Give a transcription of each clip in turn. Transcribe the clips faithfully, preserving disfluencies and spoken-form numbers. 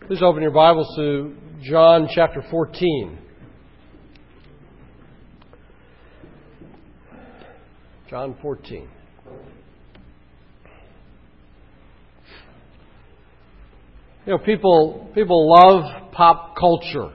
Please open your Bibles to John chapter fourteen. John fourteen. You know, people people love pop culture.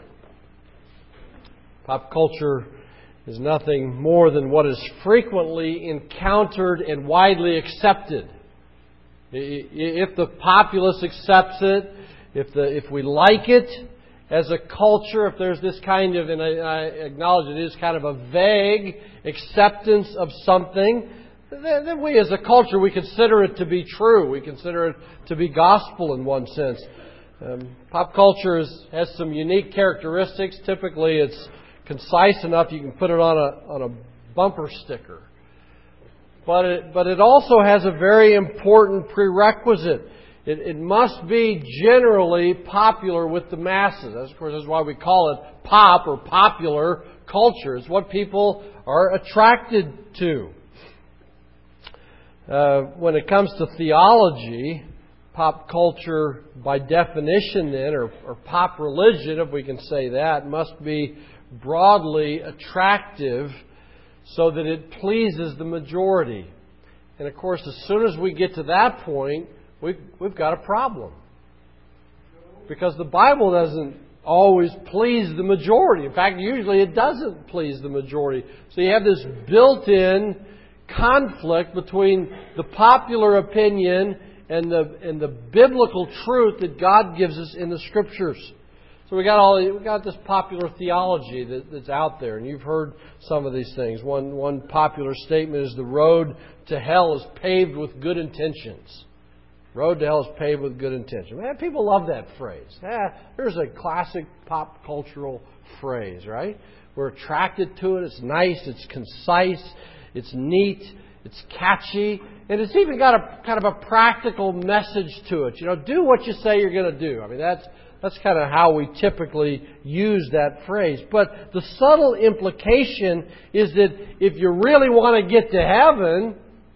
Pop culture is nothing more than what is frequently encountered and widely accepted. If the populace accepts it, if the if we like it as a culture, if there's this kind of, and I, I acknowledge it is kind of a vague acceptance of something, then, then we as a culture, we consider it to be true. We consider it to be gospel in one sense. Um, pop culture is, has some unique characteristics. Typically, it's concise enough you can put it on a on a bumper sticker. But it, but it also has a very important prerequisite. It, it must be generally popular with the masses. That's, of course, that's why we call it pop or popular culture. It's what people are attracted to. Uh, when it comes to theology, pop culture, by definition then, or, or pop religion, if we can say that, must be broadly attractive so that it pleases the majority. And of course, as soon as we get to that point, we've, we've got a problem. Because the Bible doesn't always please the majority. In fact, usually it doesn't please the majority. So you have this built-in conflict between the popular opinion and the and the biblical truth that God gives us in the Scriptures. So we got all we got this popular theology that, that's out there, and you've heard some of these things. One one popular statement is the road to hell is paved with good intentions. Road to hell is paved with good intentions. Man, people love that phrase. Ah, there's a classic pop cultural phrase, right? We're attracted to it. It's nice. It's concise. It's neat. It's catchy. And it's even got a kind of a practical message to it. You know, do what you say you're going to do. I mean, that's that's kind of how we typically use that phrase. But the subtle implication is that if you really want to get to heaven,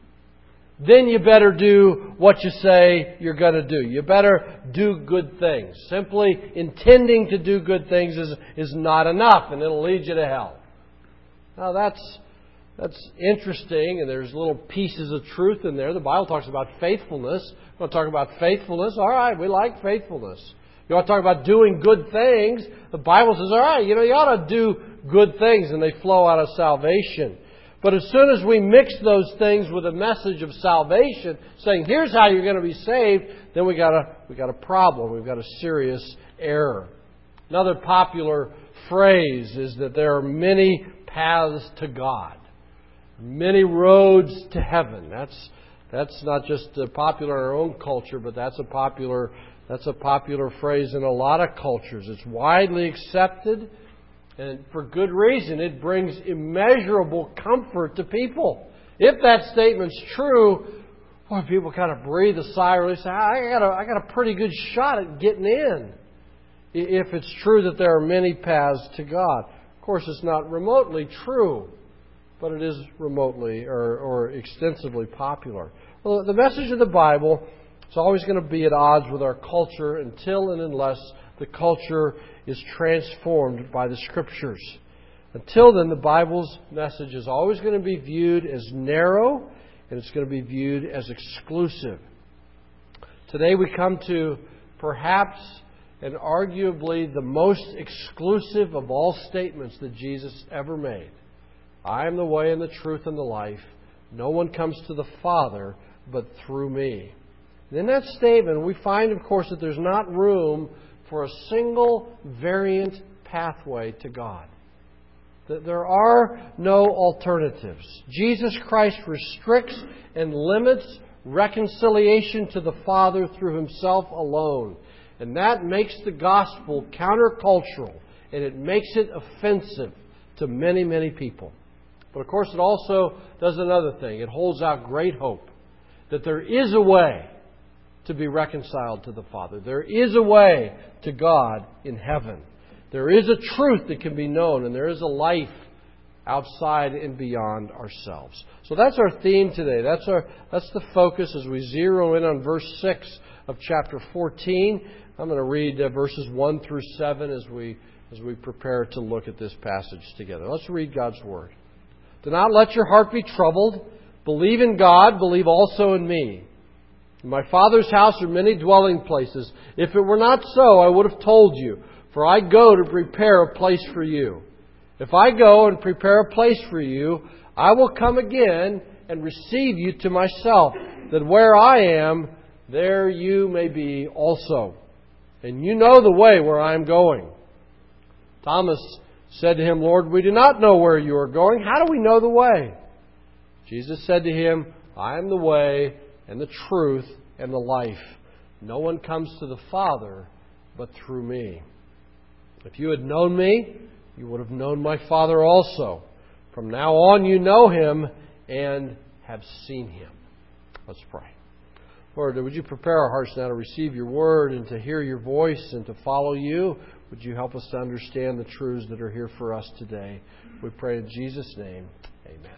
then you better do what you say you're going to do. You better do good things. Simply intending to do good things is, is not enough, and it'll lead you to hell. Now that's that's interesting, and there's little pieces of truth in there. The Bible talks about faithfulness. You want to talk about faithfulness? All right, we like faithfulness. You want to talk about doing good things? The Bible says, all right, you know, you ought to do good things, and they flow out of salvation. But as soon as we mix those things with a message of salvation, saying, here's how you're going to be saved, then we got a we got a problem. We've got a serious error. Another popular phrase is that there are many paths to God, many roads to heaven. That's that's not just popular in our own culture, but that's a popular that's a popular phrase in a lot of cultures. It's widely accepted. And for good reason, it brings immeasurable comfort to people. If that statement's true, boy, people kind of breathe a sigh of relief and say, I got, a, I got a pretty good shot at getting in. If it's true that there are many paths to God. Of course, it's not remotely true, but it is remotely or, or extensively popular. Well, the message of the Bible is always going to be at odds with our culture until and unless the culture is transformed by the Scriptures. Until then, the Bible's message is always going to be viewed as narrow, and it's going to be viewed as exclusive. Today we come to perhaps and arguably the most exclusive of all statements that Jesus ever made. I am the way and the truth and the life. No one comes to the Father but through me. And in that statement, we find, of course, that there's not room for a single variant pathway to God. That there are no alternatives. Jesus Christ restricts and limits reconciliation to the Father through Himself alone. And that makes the gospel countercultural, and it makes it offensive to many, many people. But of course, it also does another thing. It holds out great hope that there is a way to be reconciled to the Father. There is a way to God in heaven. There is a truth that can be known, and there is a life outside and beyond ourselves. So that's our theme today. That's our that's the focus as we zero in on verse six of chapter fourteen. I'm going to read uh, verses one through seven as we as we prepare to look at this passage together. Let's read God's Word. Do not let your heart be troubled. Believe in God. Believe also in me. In my Father's house are many dwelling places. If it were not so, I would have told you. For I go to prepare a place for you. If I go and prepare a place for you, I will come again and receive you to myself, that where I am, there you may be also. And you know the way where I am going. Thomas said to him, Lord, we do not know where you are going. How do we know the way? Jesus said to him, I am the way and the truth and the life. No one comes to the Father but through me. If you had known me, you would have known my Father also. From now on you know Him and have seen Him. Let's pray. Lord, would you prepare our hearts now to receive your word and to hear your voice and to follow you? Would you help us to understand the truths that are here for us today? We pray in Jesus' name. Amen.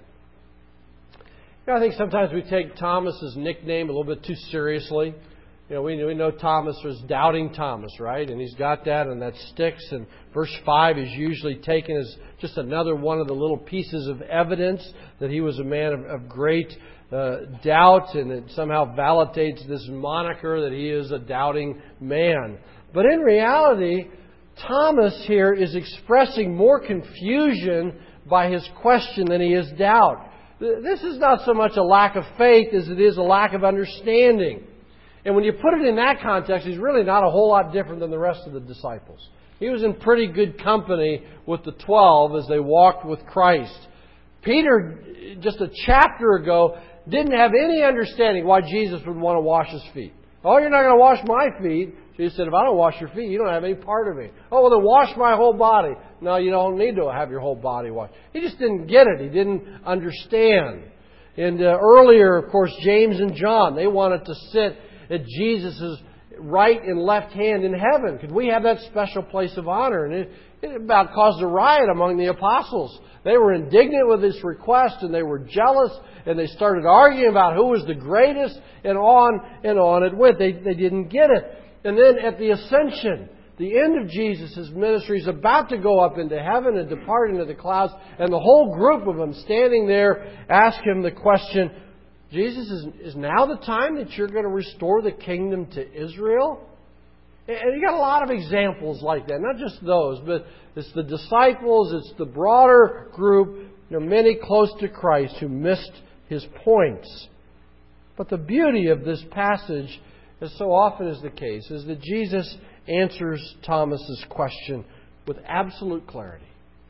You know, I think sometimes we take Thomas's nickname a little bit too seriously. You know, we, we know Thomas was Doubting Thomas, right? And he's got that, and that sticks. And verse five is usually taken as just another one of the little pieces of evidence that he was a man of, of great uh, doubt, and it somehow validates this moniker that he is a doubting man. But in reality, Thomas here is expressing more confusion by his question than he is doubt. This is not so much a lack of faith as it is a lack of understanding. And when you put it in that context, he's really not a whole lot different than the rest of the disciples. He was in pretty good company with the twelve as they walked with Christ. Peter, just a chapter ago, didn't have any understanding why Jesus would want to wash his feet. Oh, you're not going to wash my feet. Jesus said, if I don't wash your feet, you don't have any part of me. Oh, well, then wash my whole body. No, you don't need to have your whole body washed. He just didn't get it. He didn't understand. And uh, earlier, of course, James and John, they wanted to sit at Jesus' right and left hand in heaven. Could we have that special place of honor? And it, it about caused a riot among the apostles. They were indignant with this request, and they were jealous, and they started arguing about who was the greatest, and on and on it went. They, they didn't get it. And then at the ascension, the end of Jesus' ministry, is about to go up into heaven and depart into the clouds, and the whole group of them standing there ask him the question, Jesus, is, is now the time that you're going to restore the kingdom to Israel? And you got a lot of examples like that. Not just those, but it's the disciples, it's the broader group. There are many close to Christ who missed his points. But the beauty of this passage, as so often is the case, is that Jesus answers Thomas's question with absolute clarity.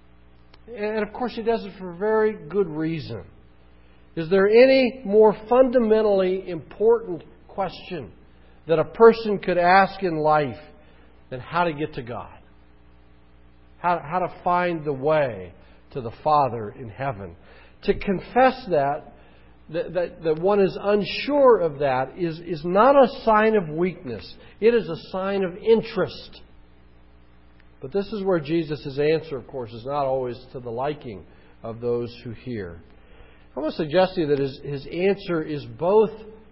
And of course he does it for a very good reason. Is there any more fundamentally important question that a person could ask in life than how to get to God? How, how to find the way to the Father in heaven? To confess that, that, that, that one is unsure of that is, is not a sign of weakness. It is a sign of interest. But this is where Jesus' answer, of course, is not always to the liking of those who hear. I want to suggest to you that his, his answer is both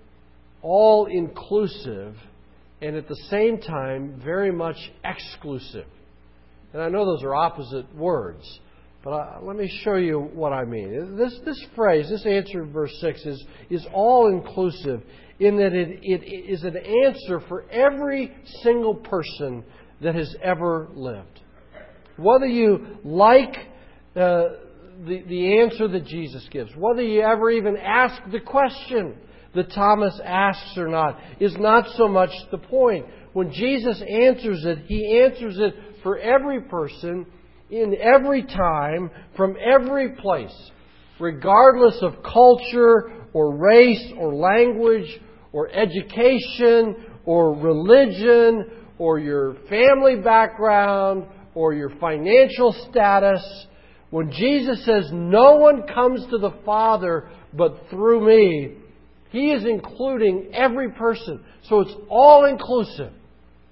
all-inclusive and at the same time very much exclusive. And I know those are opposite words, but I, let me show you what I mean. This, this phrase, this answer in verse six, is, is all-inclusive in that it, it is an answer for every single person that has ever lived. Whether you like Uh, The, the answer that Jesus gives, whether you ever even ask the question that Thomas asks or not, is not so much the point. When Jesus answers it, He answers it for every person, in every time, from every place, regardless of culture or race or language or education or religion or your family background or your financial status. When Jesus says, no one comes to the Father but through me, He is including every person. So it's all inclusive.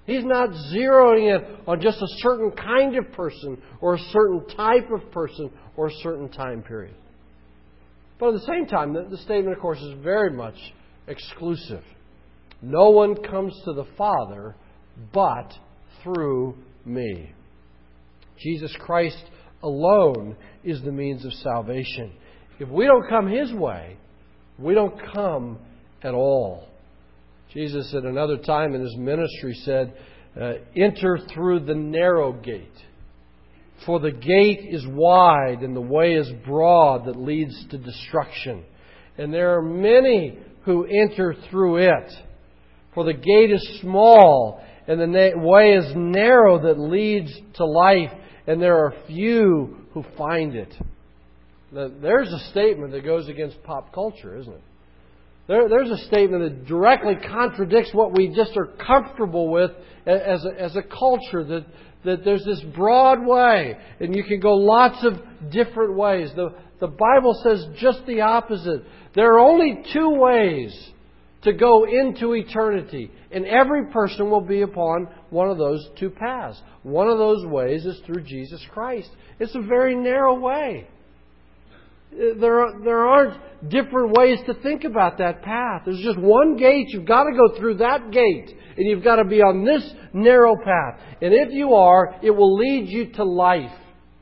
He's not zeroing in on just a certain kind of person or a certain type of person or a certain time period. But at the same time, the, the statement, of course, is very much exclusive. No one comes to the Father but through me. Jesus Christ alone is the means of salvation. If we don't come His way, we don't come at all. Jesus at another time in His ministry said, uh, enter through the narrow gate. For the gate is wide and the way is broad that leads to destruction. And there are many who enter through it. For the gate is small and the na- way is narrow that leads to life. And there are few who find it. Now, there's a statement that goes against pop culture, isn't it? There, there's a statement that directly contradicts what we just are comfortable with as a, as a culture, that, that there's this broad way and you can go lots of different ways. The, the Bible says just the opposite. There are only two ways to go into eternity, and every person will be upon one of those two paths. One of those ways is through Jesus Christ. It's a very narrow way. There, are, there aren't different ways to think about that path. There's just one gate. You've got to go through that gate. And you've got to be on this narrow path. And if you are, it will lead you to life.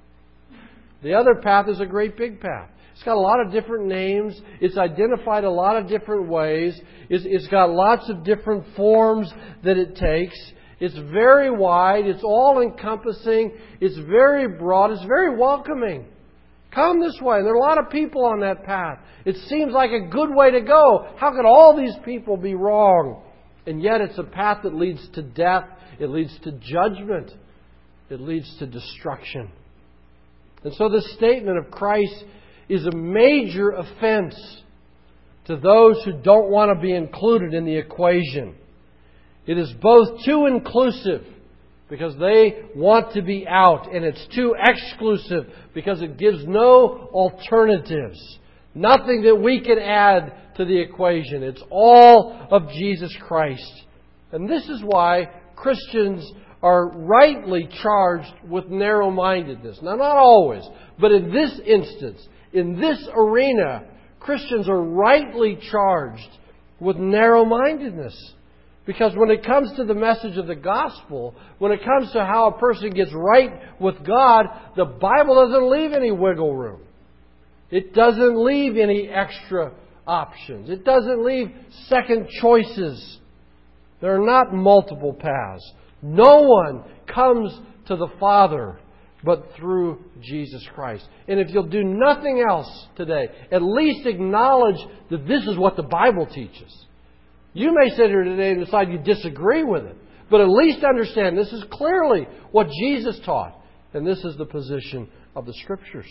The other path is a great big path. It's got a lot of different names. It's identified a lot of different ways. It's, it's got lots of different forms that it takes. It's very wide. It's all-encompassing. It's very broad. It's very welcoming. Come this way. There are a lot of people on that path. It seems like a good way to go. How could all these people be wrong? And yet it's a path that leads to death. It leads to judgment. It leads to destruction. And so this statement of Christ is a major offense to those who don't want to be included in the equation. It is both too inclusive because they want to be out, and it's too exclusive because it gives no alternatives. Nothing that we can add to the equation. It's all of Jesus Christ. And this is why Christians are rightly charged with narrow-mindedness. Now, not always, but in this instance, in this arena, Christians are rightly charged with narrow-mindedness. Because when it comes to the message of the gospel, when it comes to how a person gets right with God, the Bible doesn't leave any wiggle room. It doesn't leave any extra options. It doesn't leave second choices. There are not multiple paths. No one comes to the Father but through Jesus Christ. And if you'll do nothing else today, at least acknowledge that this is what the Bible teaches. You may sit here today and decide you disagree with it, but at least understand this is clearly what Jesus taught, and this is the position of the Scriptures.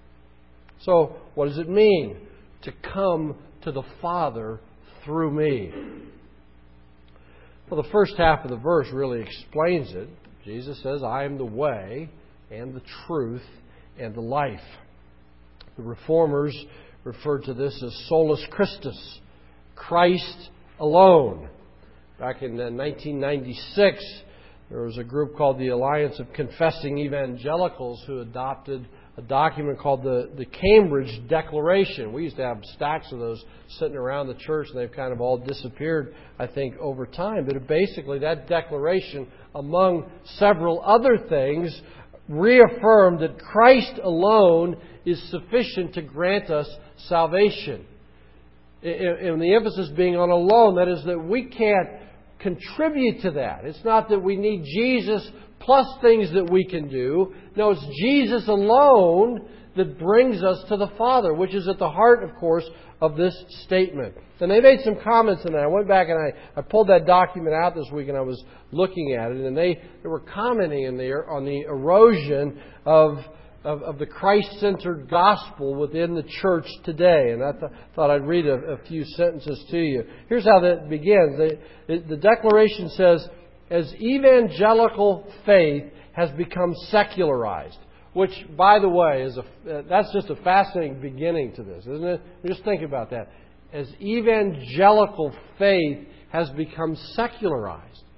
So, what does it mean to come to the Father through me? Well, the first half of the verse really explains it. Jesus says, I am the way and the truth and the life. The Reformers referred to this as solus Christus, Christ alone. Back in nineteen ninety-six, there was a group called the Alliance of Confessing Evangelicals who adopted a document called the, the Cambridge Declaration. We used to have stacks of those sitting around the church, and they've kind of all disappeared, I think, over time. But basically, that declaration, among several other things, reaffirmed that Christ alone is sufficient to grant us salvation. And the emphasis being on alone, that is that we can't contribute to that. It's not that we need Jesus plus things that we can do. No, it's Jesus alone that brings us to the Father, which is at the heart, of course, of this statement. And they made some comments on that. I went back and I, I pulled that document out this week and I was looking at it, and they, they were commenting in there on the erosion of Of, of the Christ-centered gospel within the church today. And I th- thought I'd read a, a few sentences to you. Here's how that begins. The, the declaration says, as evangelical faith has become secularized, which, by the way, is a, that's just a fascinating beginning to this, isn't it? Just think about that. As evangelical faith has become secularized.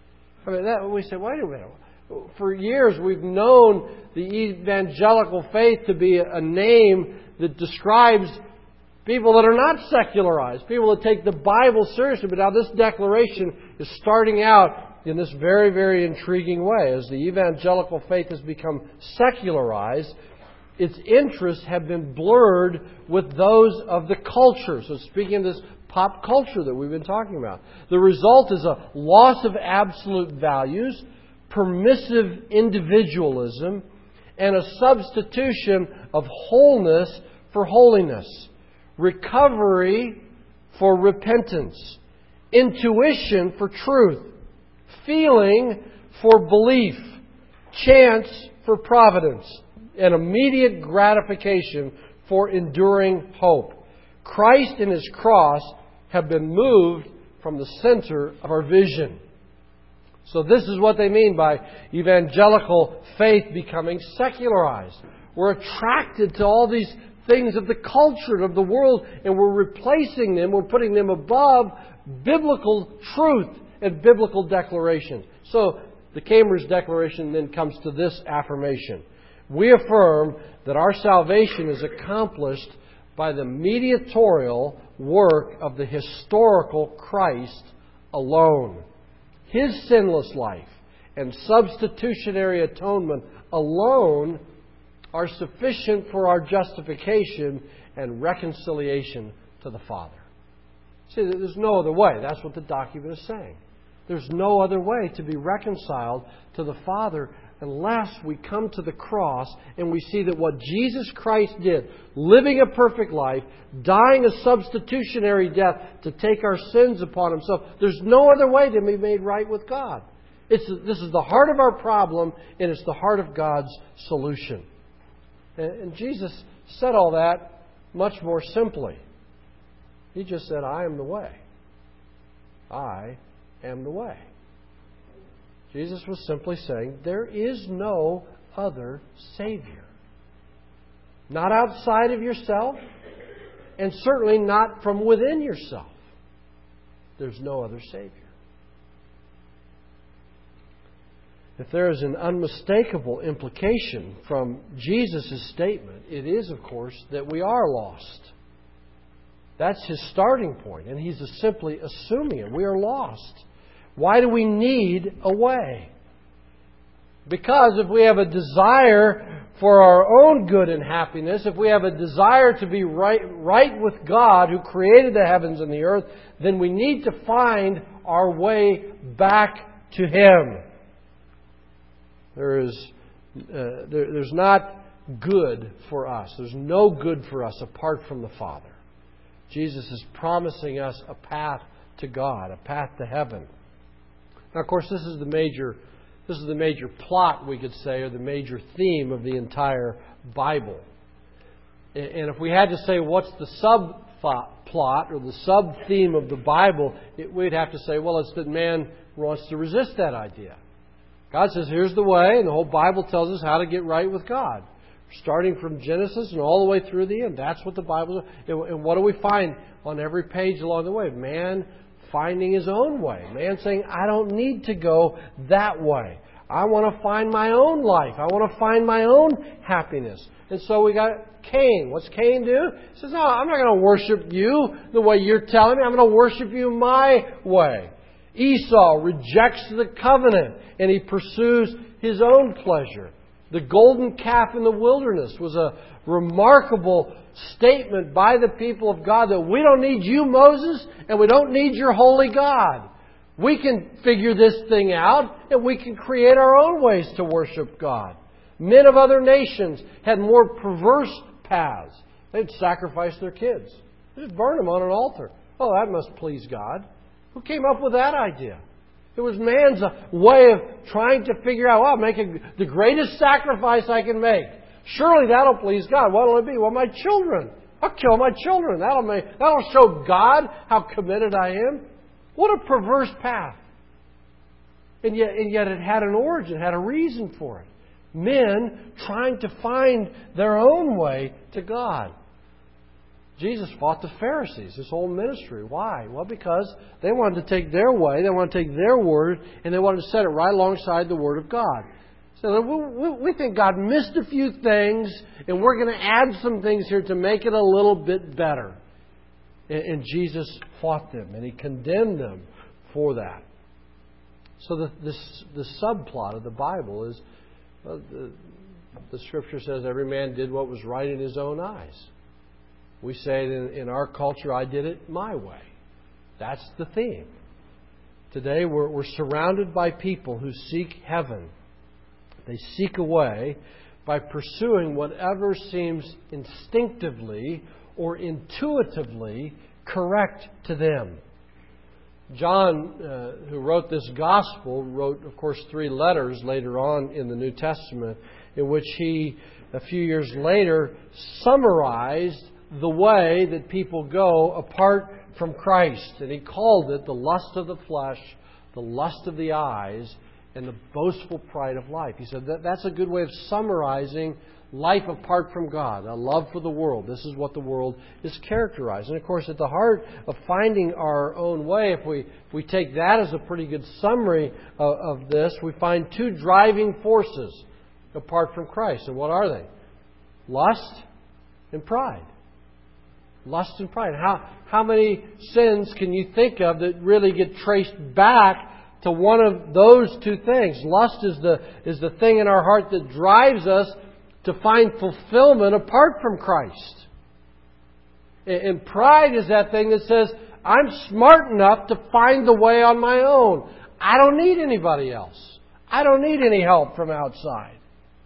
I mean, that, we say, wait a minute. For years, we've known the evangelical faith to be a name that describes people that are not secularized, people that take the Bible seriously. But now this declaration is starting out in this very, very intriguing way. As the evangelical faith has become secularized, its interests have been blurred with those of the culture. So speaking of this pop culture that we've been talking about, the result is a loss of absolute values, permissive individualism, and a substitution of wholeness for holiness, recovery for repentance, intuition for truth, feeling for belief, chance for providence, and immediate gratification for enduring hope. Christ and His cross have been moved from the center of our vision. So this is what they mean by evangelical faith becoming secularized. We're attracted to all these things of the culture, of the world, and we're replacing them, we're putting them above biblical truth and biblical declaration. So the Cambridge Declaration then comes to this affirmation. We affirm that our salvation is accomplished by the mediatorial work of the historical Christ alone. His sinless life and substitutionary atonement alone are sufficient for our justification and reconciliation to the Father. See, there's no other way. That's what the document is saying. There's no other way to be reconciled to the Father unless we come to the cross and we see that what Jesus Christ did, living a perfect life, dying a substitutionary death to take our sins upon Himself, there's no other way to be made right with God. It's, this is the heart of our problem, and it's the heart of God's solution. And, and Jesus said all that much more simply. He just said, I am the way. I am the way. Jesus was simply saying, there is no other Savior. Not outside of yourself, and certainly not from within yourself. There's no other Savior. If there is an unmistakable implication from Jesus' statement, it is, of course, that we are lost. That's His starting point, and He's simply assuming it. We are lost. Why do we need a way? Because if we have a desire for our own good and happiness, if we have a desire to be right, right with God who created the heavens and the earth, then we need to find our way back to Him. There is, uh, there, there's not good for us. There's no good for us apart from the Father. Jesus is promising us a path to God, a path to heaven. Now, of course, this is the major, this is the major plot, we could say, or the major theme of the entire Bible. And if we had to say what's the subplot or the sub-theme of the Bible, it, we'd have to say, well, it's that man wants to resist that idea. God says, here's the way, and the whole Bible tells us how to get right with God. Starting from Genesis and all the way through the end. That's what the Bible is. And what do we find on every page along the way? Man finding his own way. Man saying, I don't need to go that way. I want to find my own life. I want to find my own happiness. And so we got Cain. What's Cain do? He says, no, I'm not going to worship you the way you're telling me. I'm going to worship you my way. Esau rejects the covenant and he pursues his own pleasure. The golden calf in the wilderness was a remarkable statement by the people of God that we don't need you, Moses, and we don't need your holy God. We can figure this thing out and we can create our own ways to worship God. Men of other nations had more perverse paths. They'd sacrifice their kids. They'd just burn them on an altar. Oh, that must please God. Who came up with that idea? It was man's way of trying to figure out, well, I'll make a, the greatest sacrifice I can make. Surely that'll please God. What'll it be? Well, my children. I'll kill my children. That'll make, that'll show God how committed I am. What a perverse path. And yet, and yet it had an origin, had a reason for it. Men trying to find their own way to God. Jesus fought the Pharisees, his whole ministry. Why? Well, because they wanted to take their way, they wanted to take their word, and they wanted to set it right alongside the Word of God. So we, we think God missed a few things, and we're going to add some things here to make it a little bit better. And, and Jesus fought them, and He condemned them for that. So the, this, the subplot of the Bible is, uh, the, the Scripture says every man did what was right in his own eyes. We say it in, in our culture, I did it my way. That's the theme. Today we're, we're surrounded by people who seek heaven. They seek a way by pursuing whatever seems instinctively or intuitively correct to them. John, uh, who wrote this gospel, wrote, of course, three letters later on in the New Testament in which he, a few years later, summarized the way that people go apart from Christ. And he called it the lust of the flesh, the lust of the eyes, and the boastful pride of life. He said that that's a good way of summarizing life apart from God, a love for the world. This is what the world is characterized. And of course, at the heart of finding our own way, if we, if we take that as a pretty good summary of, of this, we find two driving forces apart from Christ. And what are they? Lust and pride. Lust and pride. How, how many sins can you think of that really get traced back to one of those two things? Lust is the, is the thing in our heart that drives us to find fulfillment apart from Christ. And pride is that thing that says, I'm smart enough to find the way on my own. I don't need anybody else. I don't need any help from outside.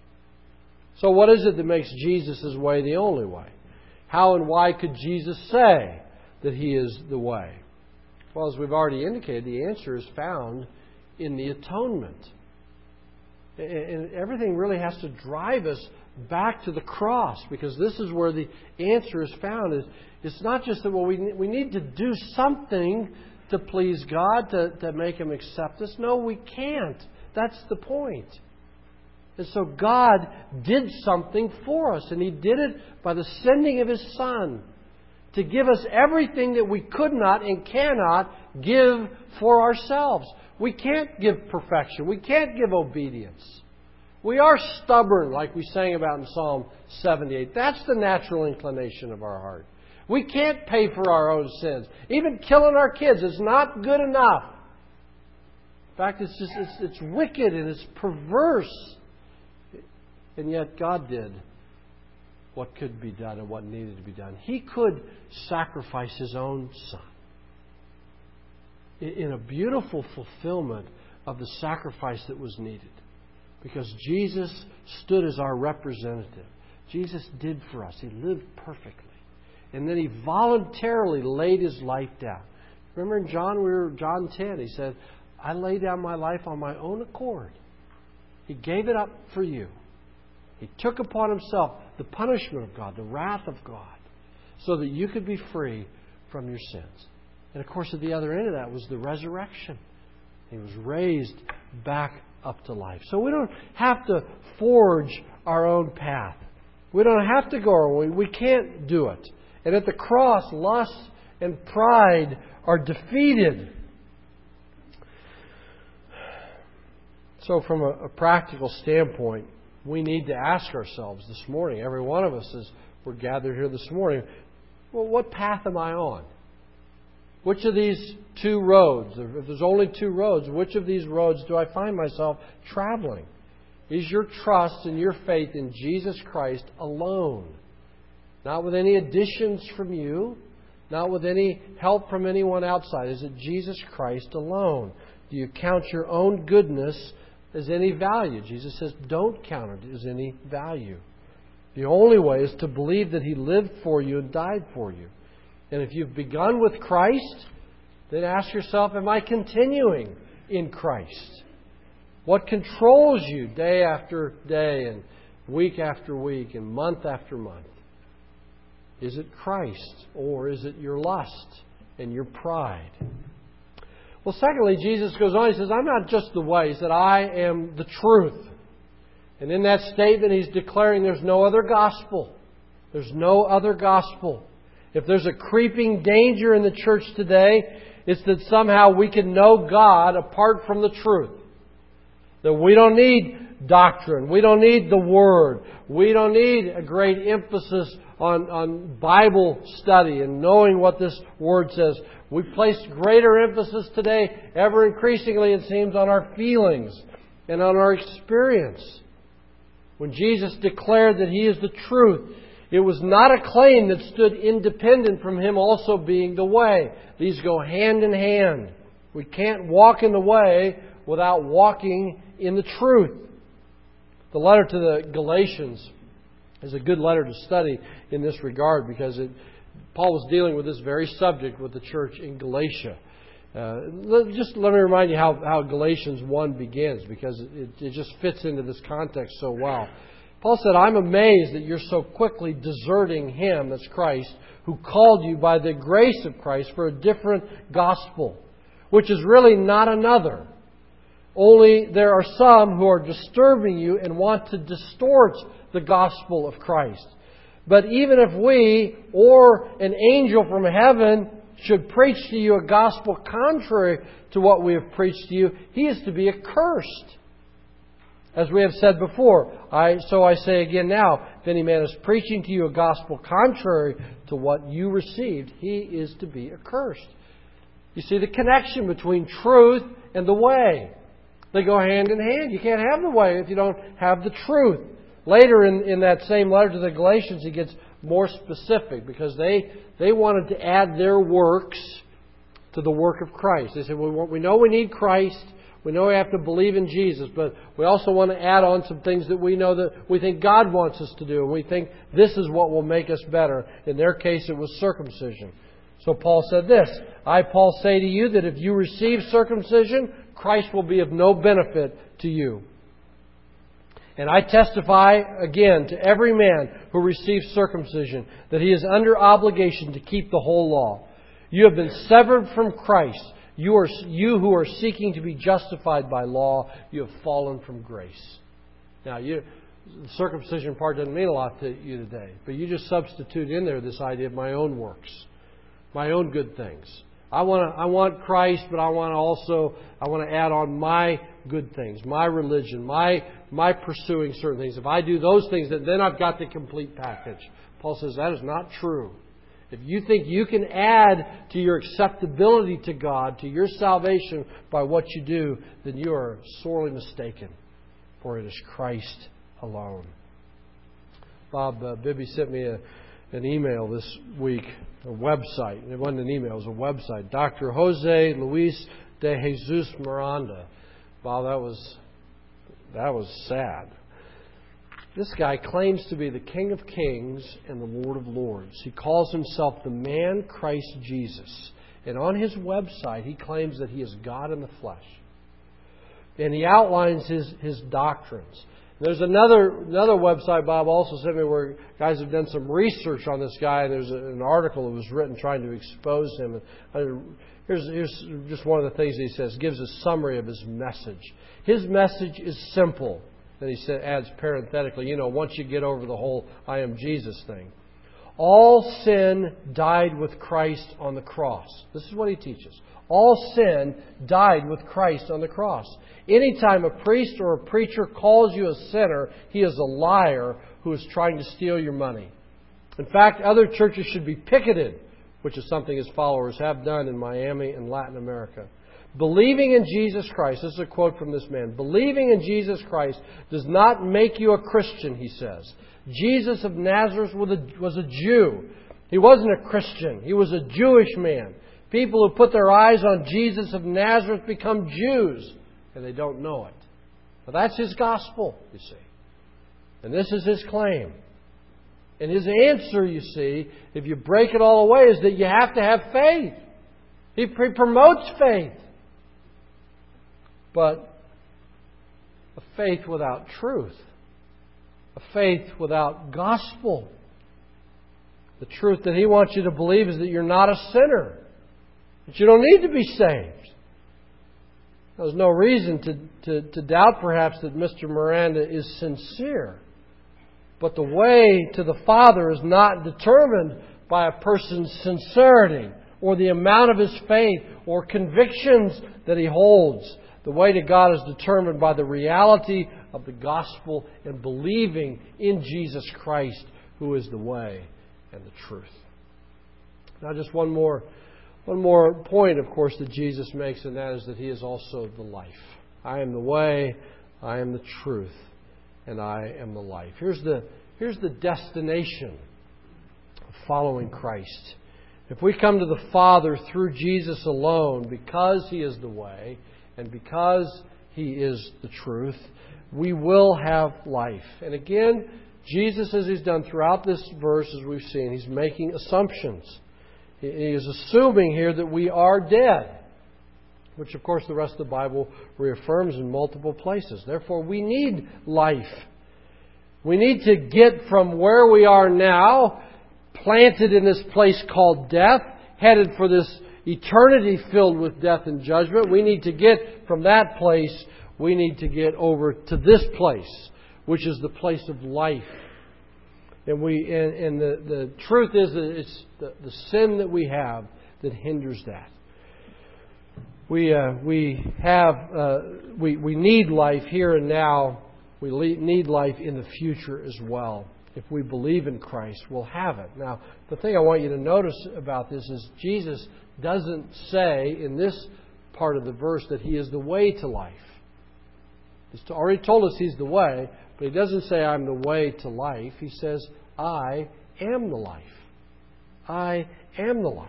So what is it that makes Jesus' way the only way? How and why could Jesus say that He is the way? Well, as we've already indicated, the answer is found in the atonement. And everything really has to drive us back to the cross, because this is where the answer is found. Is it's not just that, well, we, we need to do something to please God, to, to make Him accept us. No, we can't. That's the point. And so God did something for us, and He did it by the sending of His Son to give us everything that we could not and cannot give for ourselves. We can't give perfection. We can't give obedience. We are stubborn, like we sang about in Psalm seventy-eight. That's the natural inclination of our heart. We can't pay for our own sins. Even killing our kids is not good enough. In fact, it's just it's, it's wicked and it's perverse. And yet God did what could be done and what needed to be done. He could sacrifice His own Son in a beautiful fulfillment of the sacrifice that was needed. Because Jesus stood as our representative. Jesus did for us. He lived perfectly. And then He voluntarily laid His life down. Remember in John, we were John ten, He said, I lay down my life on my own accord. He gave it up for you. He took upon Himself the punishment of God, the wrath of God, so that you could be free from your sins. And of course, at the other end of that was the resurrection. He was raised back up to life. So we don't have to forge our own path. We don't have to go our way. We can't do it. And at the cross, lust and pride are defeated. So from a, a practical standpoint, we need to ask ourselves this morning, every one of us as we're gathered here this morning, well, what path am I on? Which of these two roads, if there's only two roads, which of these roads do I find myself traveling? Is your trust and your faith in Jesus Christ alone? Not with any additions from you, not with any help from anyone outside. Is it Jesus Christ alone? Do you count your own goodness as any value? Jesus says, don't count it as any value. The only way is to believe that He lived for you and died for you. And if you've begun with Christ, then ask yourself, am I continuing in Christ? What controls you day after day and week after week and month after month? Is it Christ, or is it your lust and your pride? Well, secondly, Jesus goes on. He says, I'm not just the way. He said, I am the truth. And in that statement, He's declaring there's no other gospel. There's no other gospel. If there's a creeping danger in the church today, it's that somehow we can know God apart from the truth. That we don't need doctrine. We don't need the Word. We don't need a great emphasis on, on Bible study and knowing what this Word says. We place greater emphasis today, ever increasingly it seems, on our feelings and on our experience. When Jesus declared that He is the truth, it was not a claim that stood independent from Him also being the way. These go hand in hand. We can't walk in the way without walking in the truth. The letter to the Galatians is a good letter to study in this regard because it, Paul was dealing with this very subject with the church in Galatia. Uh, let, just let me remind you how, how Galatians one begins because it, it just fits into this context so well. Paul said, I'm amazed that you're so quickly deserting Him, that's Christ, who called you by the grace of Christ for a different gospel, which is really not another. Only there are some who are disturbing you and want to distort the gospel of Christ. But even if we or an angel from heaven should preach to you a gospel contrary to what we have preached to you, he is to be accursed. As we have said before, I, so I say again now, if any man is preaching to you a gospel contrary to what you received, he is to be accursed. You see the connection between truth and the way. They go hand in hand. You can't have the way if you don't have the truth. Later in, in that same letter to the Galatians, he gets more specific because they, they wanted to add their works to the work of Christ. They said, well, we know we need Christ. We know we have to believe in Jesus, but we also want to add on some things that we know that we think God wants us to do, and we think this is what will make us better. In their case, it was circumcision. So Paul said this, I, Paul, say to you that if you receive circumcision, Christ will be of no benefit to you. And I testify again to every man who receives circumcision that he is under obligation to keep the whole law. You have been severed from Christ. You are you who are seeking to be justified by law, you have fallen from grace. Now, you, the circumcision part doesn't mean a lot to you today, but you just substitute in there this idea of my own works, my own good things. I want to, I want Christ, but I want to also I want to add on my good things, my religion, my my pursuing certain things. If I do those things, then I've got the complete package. Paul says that is not true. If you think you can add to your acceptability to God, to your salvation by what you do, then you are sorely mistaken. For it is Christ alone. Bob uh, Bibby sent me a, an email this week, a website. It wasn't an email, it was a website. Doctor Jose Luis de Jesus Miranda. Bob, that was that was sad. This guy claims to be the King of Kings and the Lord of Lords. He calls himself the man Christ Jesus. And on his website, he claims that he is God in the flesh. And he outlines his, his doctrines. There's another another website Bob also sent me where guys have done some research on this guy. There's a, an article that was written trying to expose him. Here's, here's just one of the things he says. Gives a summary of his message. His message is simple. Then he said, adds parenthetically, you know, once you get over the whole I am Jesus thing. All sin died with Christ on the cross. This is what he teaches. All sin died with Christ on the cross. Anytime a priest or a preacher calls you a sinner, he is a liar who is trying to steal your money. In fact, other churches should be picketed, which is something his followers have done in Miami and Latin America. Believing in Jesus Christ, this is a quote from this man, believing in Jesus Christ does not make you a Christian, he says. Jesus of Nazareth was a, was a Jew. He wasn't a Christian. He was a Jewish man. People who put their eyes on Jesus of Nazareth become Jews, and they don't know it. But that's his gospel, you see. And this is his claim. And his answer, you see, if you break it all away, is that you have to have faith. He promotes faith. But a faith without truth. A faith without gospel. The truth that he wants you to believe is that you're not a sinner. That you don't need to be saved. There's no reason to, to, to doubt perhaps that Mister Miranda is sincere. But the way to the Father is not determined by a person's sincerity or the amount of his faith or convictions that he holds. The way to God is determined by the reality of the gospel and believing in Jesus Christ, who is the way and the truth. Now, just one more, one more point, of course, that Jesus makes, and that is that He is also the life. I am the way, I am the truth, and I am the life. Here's the, here's the destination of following Christ. If we come to the Father through Jesus alone, because He is the way, and because He is the truth, we will have life. And again, Jesus, as He's done throughout this verse, as we've seen, He's making assumptions. He is assuming here that we are dead, which, of course, the rest of the Bible reaffirms in multiple places. Therefore, we need life. We need to get from where we are now, planted in this place called death, headed for this eternity filled with death and judgment. We need to get from that place, we need to get over to this place, which is the place of life. And we and, and the, the truth is that it's the, the sin that we have that hinders that. We uh, we have uh, we we need life here and now. We le- need life in the future as well. If we believe in Christ, we'll have it. Now, the thing I want you to notice about this is Jesus doesn't say in this part of the verse that He is the way to life. He's already told us He's the way, but He doesn't say, I'm the way to life. He says, I am the life. I am the life.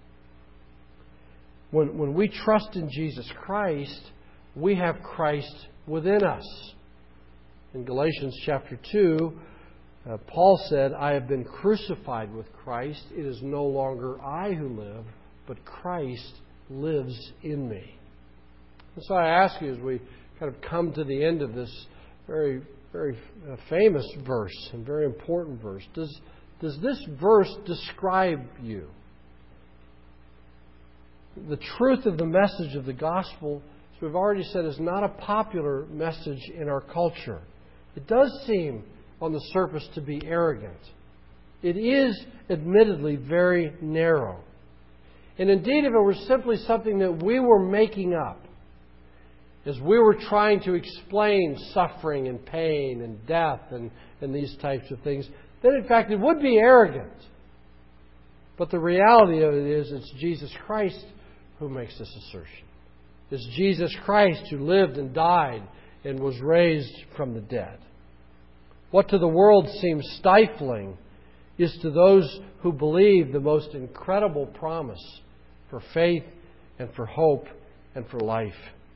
When, when we trust in Jesus Christ, we have Christ within us. In Galatians chapter two, uh, Paul said, I have been crucified with Christ. It is no longer I who live, but Christ lives in me. And so I ask you, as we kind of come to the end of this very, very famous verse and very important verse, does, does this verse describe you? The truth of the message of the gospel, as we've already said, is not a popular message in our culture. It does seem on the surface to be arrogant. It is admittedly very narrow. And indeed, if it were simply something that we were making up, as we were trying to explain suffering and pain and death and, and these types of things, then in fact it would be arrogant. But the reality of it is it's Jesus Christ who makes this assertion. It's Jesus Christ who lived and died and was raised from the dead. What to the world seems stifling is to those who believe the most incredible promise for faith and for hope and for life.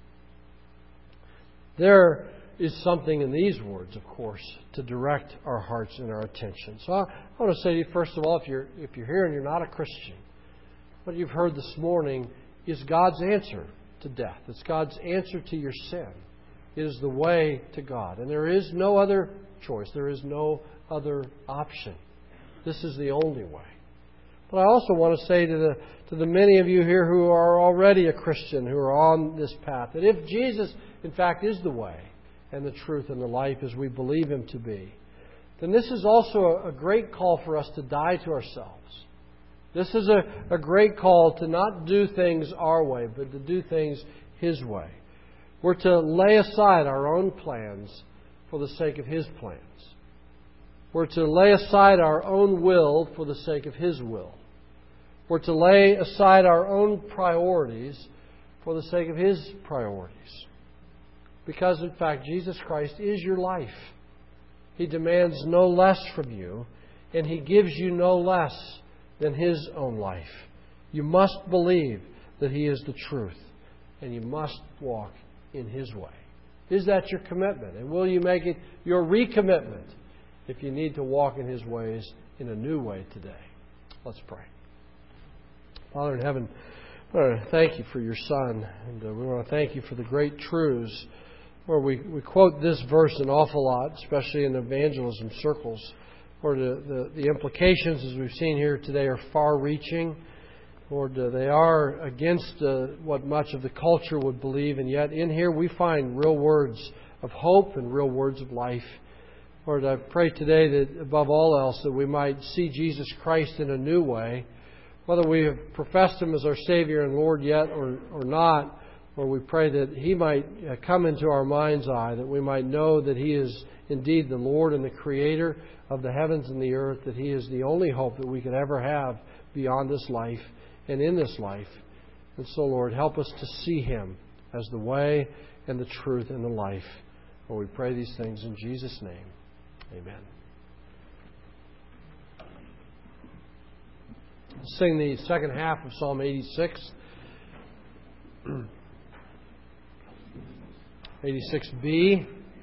There is something in these words, of course, to direct our hearts and our attention. So I, I want to say to you, first of all, if you're, if you're here and you're not a Christian, what you've heard this morning is God's answer to death. It's God's answer to your sin. It is the way to God. And there is no other choice. There is no other option. This is the only way. But I also want to say to the to the many of you here who are already a Christian, who are on this path, that if Jesus, in fact, is the way and the truth and the life as we believe Him to be, then this is also a great call for us to die to ourselves. This is a, a great call to not do things our way, but to do things His way. We're to lay aside our own plans for the sake of His plans. We're to lay aside our own will for the sake of His will. We're to lay aside our own priorities for the sake of His priorities. Because, in fact, Jesus Christ is your life. He demands no less from you, and He gives you no less than His own life. You must believe that He is the truth, and you must walk in His way. Is that your commitment? And will you make it your recommitment if you need to walk in His ways in a new way today? Let's pray. Father in heaven, we want to thank You for Your Son, and uh, we want to thank You for the great truths. Where we, we quote this verse an awful lot, especially in evangelism circles, where the, the, the implications, as we've seen here today, are far-reaching. Lord, uh, they are against uh, what much of the culture would believe, and yet in here we find real words of hope and real words of life. Lord, I pray today that above all else that we might see Jesus Christ in a new way, whether we have professed Him as our Savior and Lord yet or, or not. Lord, we pray that He might come into our mind's eye, that we might know that He is indeed the Lord and the Creator of the heavens and the earth, that He is the only hope that we could ever have beyond this life and in this life. And so, Lord, help us to see Him as the way and the truth and the life. Lord, we pray these things in Jesus' name. Amen. Sing the second half of Psalm eighty-six. eighty-six B.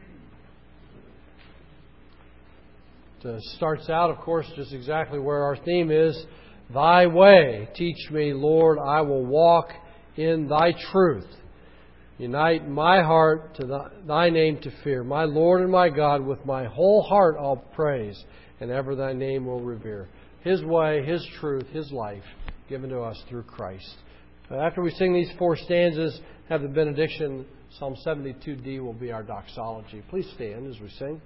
It starts out, of course, just exactly where our theme is. Thy way, teach me, Lord, I will walk in Thy truth. Unite my heart to thy, thy name to fear. My Lord and my God, with my whole heart I'll praise, and ever Thy name will revere. His way, His truth, His life, given to us through Christ. After we sing these four stanzas, have the benediction. Psalm seventy-two D will be our doxology. Please stand as we sing.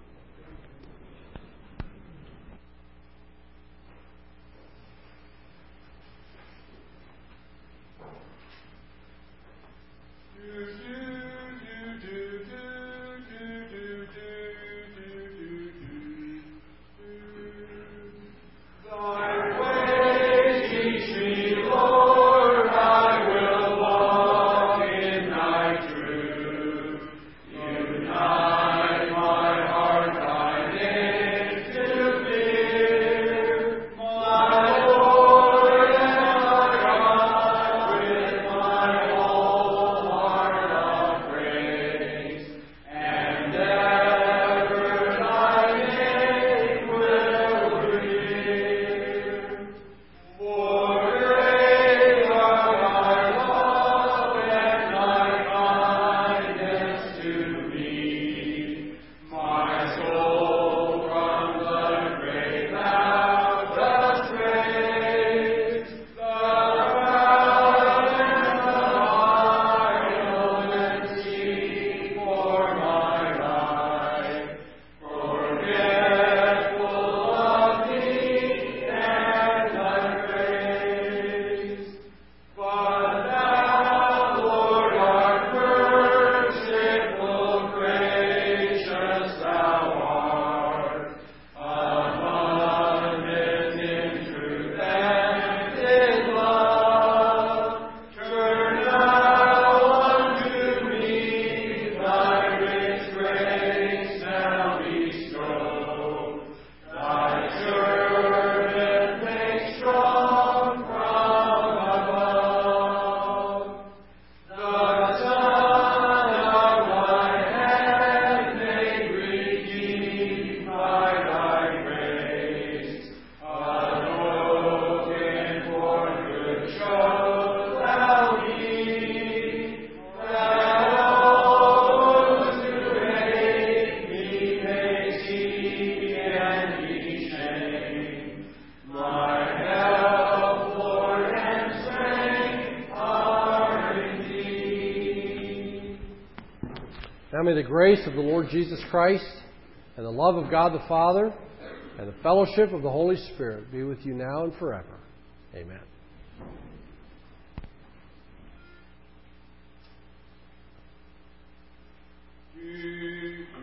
Now may the grace of the Lord Jesus Christ and the love of God the Father and the fellowship of the Holy Spirit be with you now and forever. Amen. Amen.